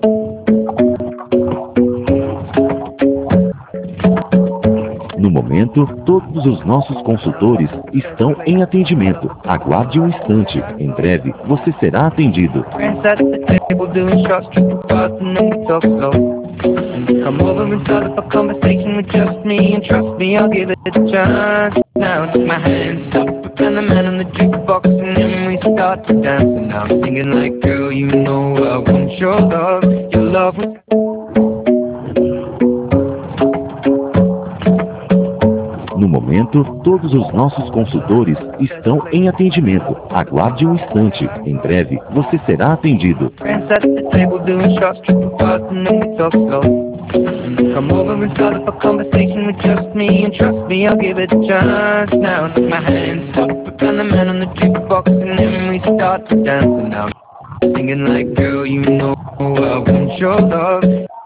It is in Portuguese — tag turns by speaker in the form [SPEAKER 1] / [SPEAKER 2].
[SPEAKER 1] No momento, todos os nossos consultores estão em atendimento. Aguarde um instante. Em breve, você será atendido.
[SPEAKER 2] Come over and start up a conversation with just me, and trust me, I'll give it a chance. Now take my hands up and the man on the jukebox, and then we start to dance. And now I'm singing like, girl, you know I want your love. Your love was...
[SPEAKER 1] No momento, todos os nossos consultores estão em atendimento. Aguarde um instante. Em breve, você será atendido.
[SPEAKER 2] Come over and start up a conversation with just me, and trust me, I'll give it a chance. Now take my hands up and the man on the jukebox, and then we start to dance. And now I'm singing like, girl, you know I want your love.